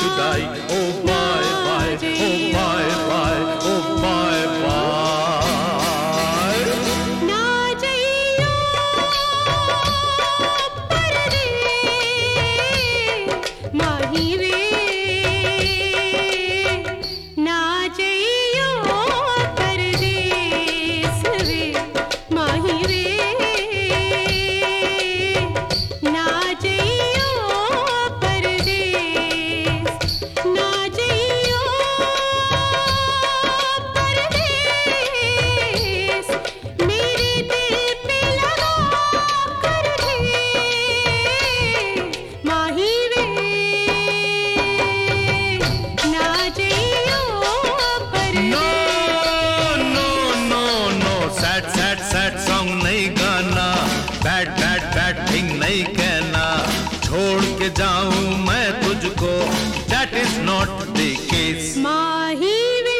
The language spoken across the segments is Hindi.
जुदाई, ओ बाय बाय, ओ बाय बाय, ओ बाय बाय। ना जइयो परदेस माही वे, ना जइयो परदेस वे माही वे, ना जइयो परदेस, ना जइयो परदेस, मेरे दिल पे लगा कर ठेस माही वे, ना जइयो no no no no, sad sad sad song नहीं गाना, बैड बैड बैड थिंग नहीं कहना, छोड़ के जाऊं मैं तुझको, that is not the case. माही वे,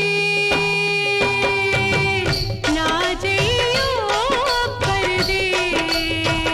ना जइयो परदेस।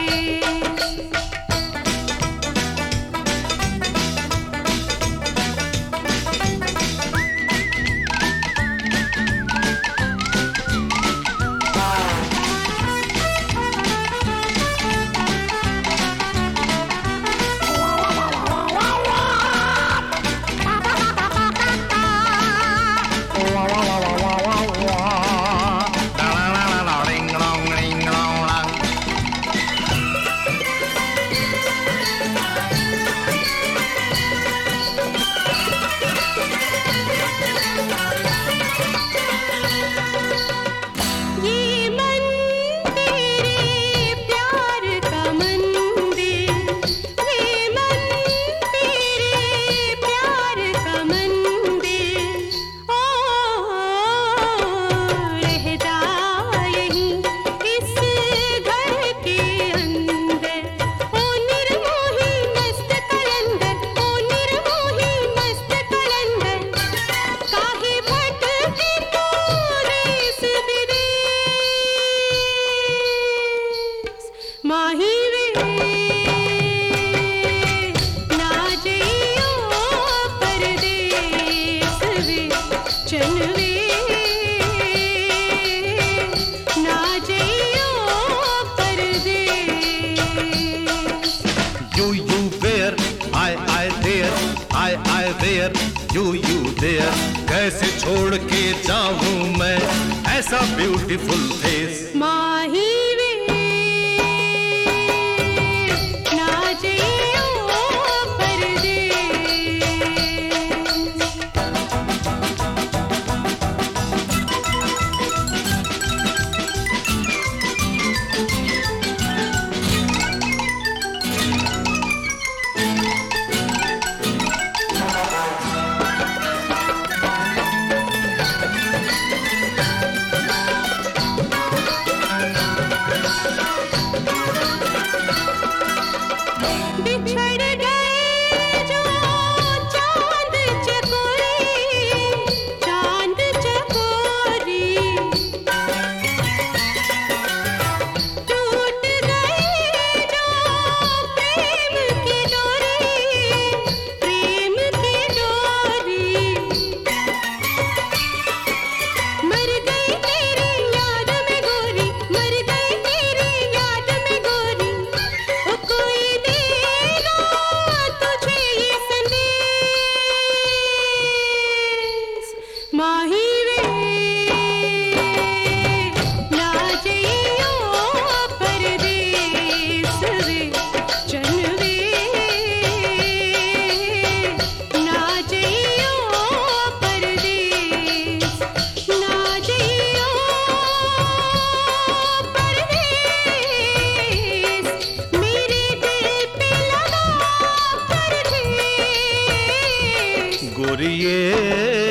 ये मन तेरे प्यार का मंदिर, ये मन तेरे प्यार का मंदिर, ओ रहता यहीं इस घर के अंदर, ओ निर्मोही मस्त कलंदर, ओ निर्मोही मस्त कलंदर, काहे भटके तू देश विदेश माही वे, ना जइयो परदेस वे चन वे, ना जइयो परदेस। You there, I there, I there, you there, कैसे छोड़ के जाऊं मैं ऐसा ब्यूटीफुल फेस। माही वे, ना जइयो परदेस। बिछड़ गए जो चांद चकोरी, चांद चकोरी, टूट गए जो प्रेम की डोरी, प्रेम की डोरी, मर गई तेरी याद में गोरी, मर गई तेरी याद में गोरी, ओ कोई देगा तुझे ये संदेश माही वे, ना जइयो परदेस वे चन वे, ना जइयो परदेस, ना जइयो परदेस, मेरे दिल पे लगा कर ठेस गोरिये